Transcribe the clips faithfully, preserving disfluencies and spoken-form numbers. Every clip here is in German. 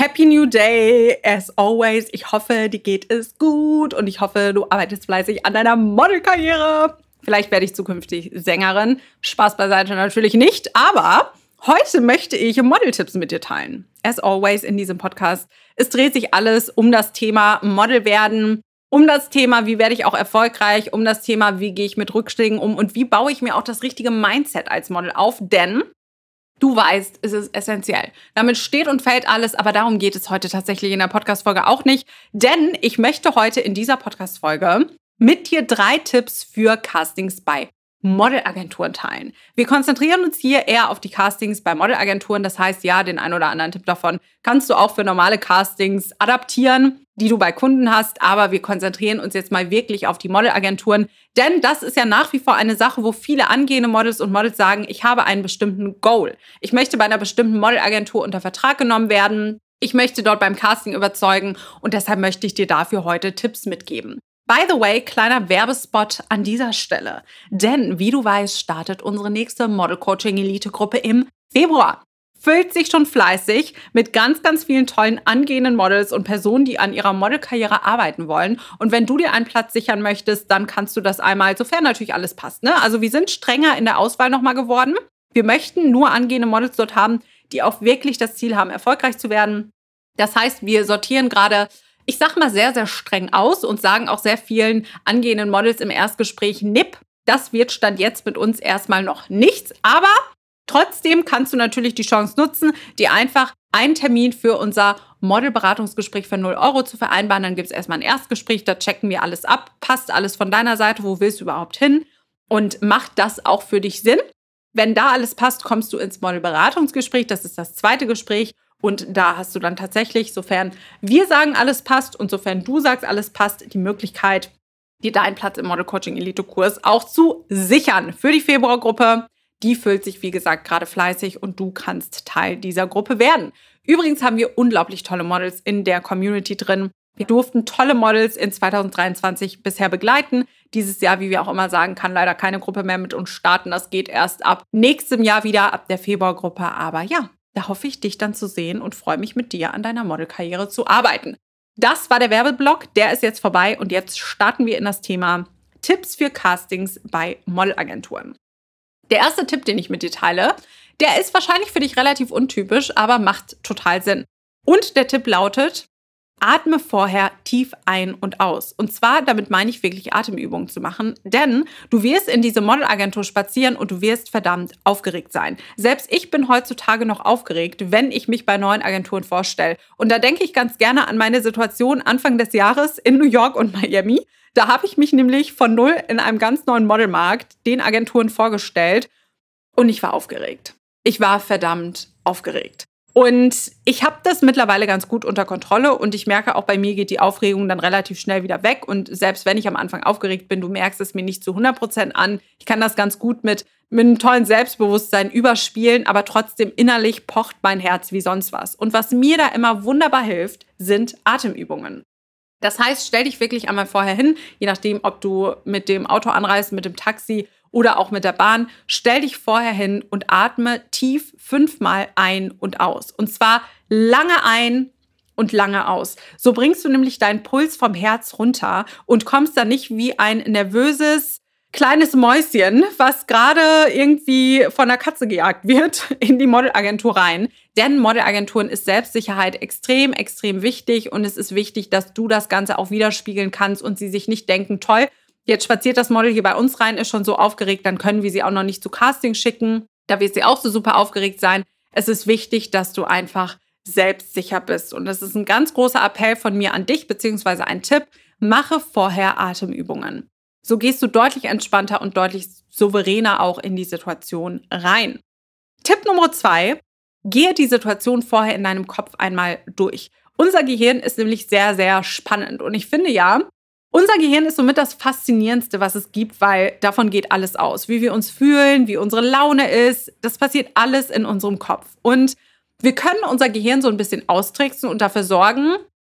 Happy New Day, as always. Ich hoffe, dir geht es gut und ich hoffe, du arbeitest fleißig an deiner Modelkarriere. Vielleicht werde ich zukünftig Sängerin. Spaß beiseite natürlich nicht, aber heute möchte ich Modeltipps mit dir teilen. As always in diesem Podcast. Es dreht sich alles um das Thema Model werden, um das Thema, wie werde ich auch erfolgreich, um das Thema, wie gehe ich mit Rückschlägen um und wie baue ich mir auch das richtige Mindset als Model auf, denn du weißt, es ist essentiell. Damit steht und fällt alles, aber darum geht es heute tatsächlich in der Podcast-Folge auch nicht, denn ich möchte heute in dieser Podcast-Folge mit dir drei Tipps für Castings bei Modelagenturen teilen. Wir konzentrieren uns hier eher auf die Castings bei Modelagenturen. Das heißt, ja, den einen oder anderen Tipp davon kannst du auch für normale Castings adaptieren, die du bei Kunden hast. Aber wir konzentrieren uns jetzt mal wirklich auf die Modelagenturen. Denn das ist ja nach wie vor eine Sache, wo viele angehende Models und Models sagen, ich habe einen bestimmten Goal. Ich möchte bei einer bestimmten Modelagentur unter Vertrag genommen werden. Ich möchte dort beim Casting überzeugen und deshalb möchte ich dir dafür heute Tipps mitgeben. By the way, kleiner Werbespot an dieser Stelle. Denn, wie du weißt, startet unsere nächste Model-Coaching-Elite-Gruppe im Februar. Füllt sich schon fleißig mit ganz, ganz vielen tollen angehenden Models und Personen, die an ihrer Modelkarriere arbeiten wollen. Und wenn du dir einen Platz sichern möchtest, dann kannst du das einmal, sofern natürlich alles passt. Ne? Also wir sind strenger in der Auswahl nochmal geworden. Wir möchten nur angehende Models dort haben, die auch wirklich das Ziel haben, erfolgreich zu werden. Das heißt, wir sortieren gerade, ich sag mal, sehr, sehr streng aus und sagen auch sehr vielen angehenden Models im Erstgespräch, nipp, das wird Stand jetzt mit uns erstmal noch nichts. Aber trotzdem kannst du natürlich die Chance nutzen, dir einfach einen Termin für unser Modelberatungsgespräch für null Euro zu vereinbaren. Dann gibt es erstmal ein Erstgespräch, da checken wir alles ab. Passt alles von deiner Seite? Wo willst du überhaupt hin? Und macht das auch für dich Sinn? Wenn da alles passt, kommst du ins Modelberatungsgespräch. Das ist das zweite Gespräch. Und da hast du dann tatsächlich, sofern wir sagen, alles passt und sofern du sagst, alles passt, die Möglichkeit, dir deinen Platz im Model-Coaching-Elite-Kurs auch zu sichern für die Februargruppe. Die füllt sich, wie gesagt, gerade fleißig und du kannst Teil dieser Gruppe werden. Übrigens haben wir unglaublich tolle Models in der Community drin. Wir durften tolle Models in zwanzig dreiundzwanzig bisher begleiten. Dieses Jahr, wie wir auch immer sagen, kann leider keine Gruppe mehr mit uns starten. Das geht erst ab nächstem Jahr wieder, ab der Februargruppe. Aber ja, da hoffe ich, dich dann zu sehen und freue mich, mit dir an deiner Modelkarriere zu arbeiten. Das war der Werbeblock, der ist jetzt vorbei und jetzt starten wir in das Thema Tipps für Castings bei Modelagenturen. Der erste Tipp, den ich mit dir teile, der ist wahrscheinlich für dich relativ untypisch, aber macht total Sinn. Und der Tipp lautet: Atme vorher tief ein und aus. Und zwar, damit meine ich wirklich Atemübungen zu machen, denn du wirst in diese Modelagentur spazieren und du wirst verdammt aufgeregt sein. Selbst ich bin heutzutage noch aufgeregt, wenn ich mich bei neuen Agenturen vorstelle. Und da denke ich ganz gerne an meine Situation Anfang des Jahres in New York und Miami. Da habe ich mich nämlich von null in einem ganz neuen Modelmarkt den Agenturen vorgestellt und ich war aufgeregt. Ich war verdammt aufgeregt. Und ich habe das mittlerweile ganz gut unter Kontrolle und ich merke auch, bei mir geht die Aufregung dann relativ schnell wieder weg. Und selbst wenn ich am Anfang aufgeregt bin, du merkst es mir nicht zu hundert Prozent an. Ich kann das ganz gut mit, mit einem tollen Selbstbewusstsein überspielen, aber trotzdem innerlich pocht mein Herz wie sonst was. Und was mir da immer wunderbar hilft, sind Atemübungen. Das heißt, stell dich wirklich einmal vorher hin, je nachdem, ob du mit dem Auto anreist, mit dem Taxi oder auch mit der Bahn. Stell dich vorher hin und atme tief fünfmal ein und aus. Und zwar lange ein und lange aus. So bringst du nämlich deinen Puls vom Herz runter und kommst dann nicht wie ein nervöses kleines Mäuschen, was gerade irgendwie von der Katze gejagt wird, in die Modelagentur rein. Denn Modelagenturen ist Selbstsicherheit extrem, extrem wichtig und es ist wichtig, dass du das Ganze auch widerspiegeln kannst und sie sich nicht denken, toll, jetzt spaziert das Model hier bei uns rein, ist schon so aufgeregt, dann können wir sie auch noch nicht zu Casting schicken. Da wird sie auch so super aufgeregt sein. Es ist wichtig, dass du einfach selbstsicher bist. Und das ist ein ganz großer Appell von mir an dich, beziehungsweise ein Tipp. Mache vorher Atemübungen. So gehst du deutlich entspannter und deutlich souveräner auch in die Situation rein. Tipp Nummer zwei, gehe die Situation vorher in deinem Kopf einmal durch. Unser Gehirn ist nämlich sehr, sehr spannend. Und ich finde ja, unser Gehirn ist somit das Faszinierendste, was es gibt, weil davon geht alles aus. Wie wir uns fühlen, wie unsere Laune ist, das passiert alles in unserem Kopf. Und wir können unser Gehirn so ein bisschen austricksen und dafür sorgen,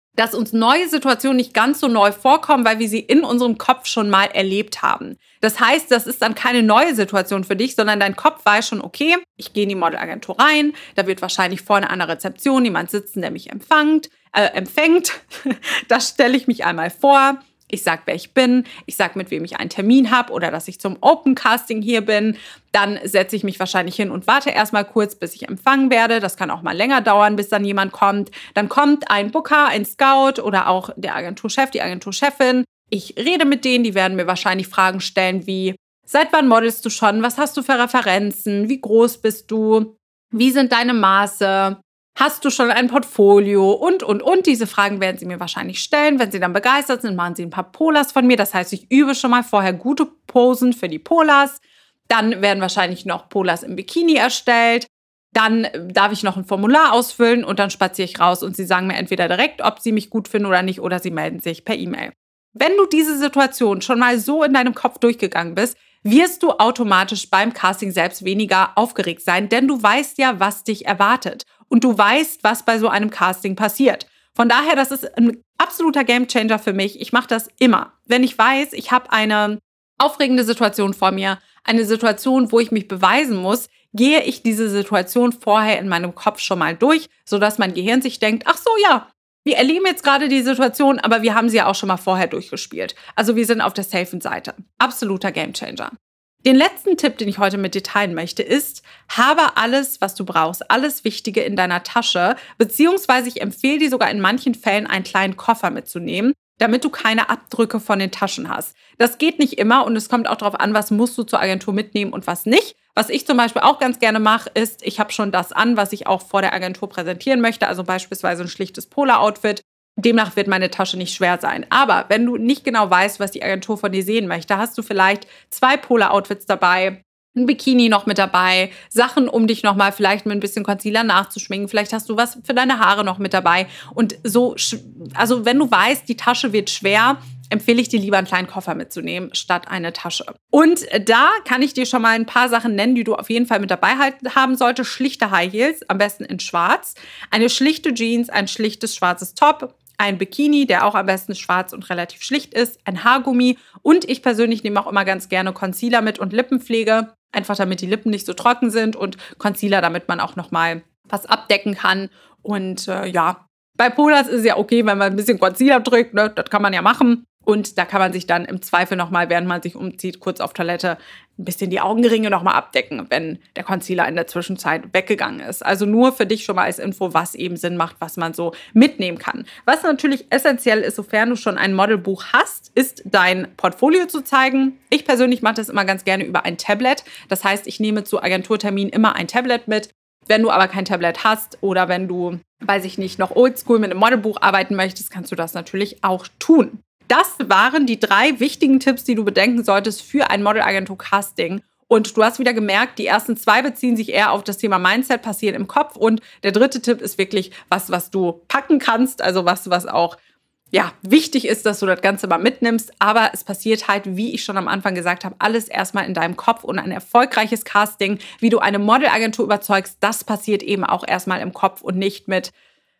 dass uns neue Situationen nicht ganz so neu vorkommen, weil wir sie in unserem Kopf schon mal erlebt haben. Das heißt, das ist dann keine neue Situation für dich, sondern dein Kopf weiß schon, okay, ich gehe in die Modelagentur rein, da wird wahrscheinlich vorne an der Rezeption jemand sitzen, der mich empfängt. Äh, empfängt. Da stelle ich mich einmal vor. Ich sage, wer ich bin, ich sage, mit wem ich einen Termin habe oder dass ich zum Open Casting hier bin. Dann setze ich mich wahrscheinlich hin und warte erstmal kurz, bis ich empfangen werde. Das kann auch mal länger dauern, bis dann jemand kommt. Dann kommt ein Booker, ein Scout oder auch der Agenturchef, die Agenturchefin. Ich rede mit denen, die werden mir wahrscheinlich Fragen stellen wie, seit wann modelst du schon? Was hast du für Referenzen? Wie groß bist du? Wie sind deine Maße? Hast du schon ein Portfolio? Und, und, und. Diese Fragen werden sie mir wahrscheinlich stellen. Wenn sie dann begeistert sind, machen sie ein paar Polars von mir. Das heißt, ich übe schon mal vorher gute Posen für die Polars. Dann werden wahrscheinlich noch Polars im Bikini erstellt. Dann darf ich noch ein Formular ausfüllen und dann spaziere ich raus und sie sagen mir entweder direkt, ob sie mich gut finden oder nicht, oder sie melden sich per E-Mail. Wenn du diese Situation schon mal so in deinem Kopf durchgegangen bist, wirst du automatisch beim Casting selbst weniger aufgeregt sein, denn du weißt ja, was dich erwartet. Und du weißt, was bei so einem Casting passiert. Von daher, das ist ein absoluter Gamechanger für mich. Ich mache das immer. Wenn ich weiß, ich habe eine aufregende Situation vor mir, eine Situation, wo ich mich beweisen muss, gehe ich diese Situation vorher in meinem Kopf schon mal durch, sodass mein Gehirn sich denkt, ach so, ja, wir erleben jetzt gerade die Situation, aber wir haben sie ja auch schon mal vorher durchgespielt. Also wir sind auf der safen Seite. Absoluter Gamechanger. Den letzten Tipp, den ich heute mit dir teilen möchte, ist, habe alles, was du brauchst, alles Wichtige in deiner Tasche, beziehungsweise ich empfehle dir sogar in manchen Fällen einen kleinen Koffer mitzunehmen, damit du keine Abdrücke von den Taschen hast. Das geht nicht immer und es kommt auch darauf an, was musst du zur Agentur mitnehmen und was nicht. Was ich zum Beispiel auch ganz gerne mache, ist, ich habe schon das an, was ich auch vor der Agentur präsentieren möchte, also beispielsweise ein schlichtes Polar-Outfit. Demnach wird meine Tasche nicht schwer sein. Aber wenn du nicht genau weißt, was die Agentur von dir sehen möchte, hast du vielleicht zwei Polar-Outfits dabei, ein Bikini noch mit dabei, Sachen, um dich nochmal vielleicht mit ein bisschen Concealer nachzuschminken. Vielleicht hast du was für deine Haare noch mit dabei. Und so, also wenn du weißt, die Tasche wird schwer, empfehle ich dir lieber einen kleinen Koffer mitzunehmen, statt eine Tasche. Und da kann ich dir schon mal ein paar Sachen nennen, die du auf jeden Fall mit dabei haben solltest. Schlichte High Heels, am besten in schwarz. Eine schlichte Jeans, ein schlichtes schwarzes Top, ein Bikini, der auch am besten schwarz und relativ schlicht ist, ein Haargummi und ich persönlich nehme auch immer ganz gerne Concealer mit und Lippenpflege, einfach damit die Lippen nicht so trocken sind und Concealer, damit man auch nochmal was abdecken kann. Und äh, ja, bei Polars ist es ja okay, wenn man ein bisschen Concealer drückt, ne? Das kann man ja machen. Und da kann man sich dann im Zweifel nochmal, während man sich umzieht, kurz auf Toilette ein bisschen die Augenringe nochmal abdecken, wenn der Concealer in der Zwischenzeit weggegangen ist. Also nur für dich schon mal als Info, was eben Sinn macht, was man so mitnehmen kann. Was natürlich essentiell ist, sofern du schon ein Modelbuch hast, ist dein Portfolio zu zeigen. Ich persönlich mache das immer ganz gerne über ein Tablet. Das heißt, ich nehme zu Agenturterminen immer ein Tablet mit. Wenn du aber kein Tablet hast oder wenn du, weiß ich nicht, noch oldschool mit einem Modelbuch arbeiten möchtest, kannst du das natürlich auch tun. Das waren die drei wichtigen Tipps, die du bedenken solltest für ein Modelagentur-Casting. Und du hast wieder gemerkt, die ersten zwei beziehen sich eher auf das Thema Mindset, passieren im Kopf. Und der dritte Tipp ist wirklich was, was du packen kannst, also was, was auch ja, wichtig ist, dass du das Ganze mal mitnimmst. Aber es passiert halt, wie ich schon am Anfang gesagt habe, alles erstmal in deinem Kopf. Und ein erfolgreiches Casting, wie du eine Modelagentur überzeugst, das passiert eben auch erstmal im Kopf und nicht mit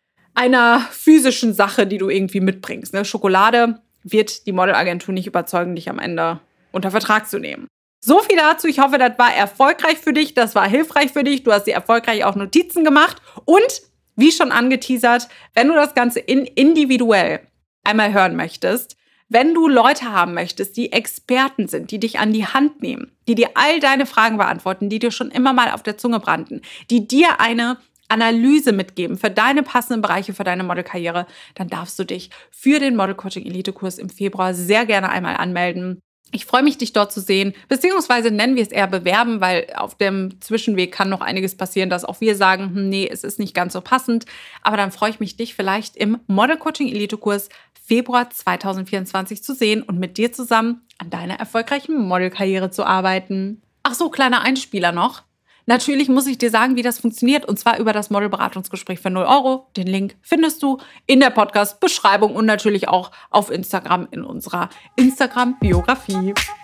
einer physischen Sache, die du irgendwie mitbringst. Ne? Schokolade wird die Modelagentur nicht überzeugen, dich am Ende unter Vertrag zu nehmen. So viel dazu. Ich hoffe, das war erfolgreich für dich, das war hilfreich für dich. Du hast dir erfolgreich auch Notizen gemacht. Und wie schon angeteasert, wenn du das Ganze in individuell einmal hören möchtest, wenn du Leute haben möchtest, die Experten sind, die dich an die Hand nehmen, die dir all deine Fragen beantworten, die dir schon immer mal auf der Zunge brannten, die dir eine Analyse mitgeben für deine passenden Bereiche, für deine Modelkarriere, dann darfst du dich für den Model Coaching Elite Kurs im Februar sehr gerne einmal anmelden. Ich freue mich, dich dort zu sehen, beziehungsweise nennen wir es eher bewerben, weil auf dem Zwischenweg kann noch einiges passieren, dass auch wir sagen, hm, nee, es ist nicht ganz so passend. Aber dann freue ich mich, dich vielleicht im Model Coaching Elite Kurs Februar zweitausendvierundzwanzig zu sehen und mit dir zusammen an deiner erfolgreichen Modelkarriere zu arbeiten. Ach so, kleiner Einspieler noch. Natürlich muss ich dir sagen, wie das funktioniert, und zwar über das Modelberatungsgespräch für null Euro. Den Link findest du in der Podcast-Beschreibung und natürlich auch auf Instagram in unserer Instagram-Biografie.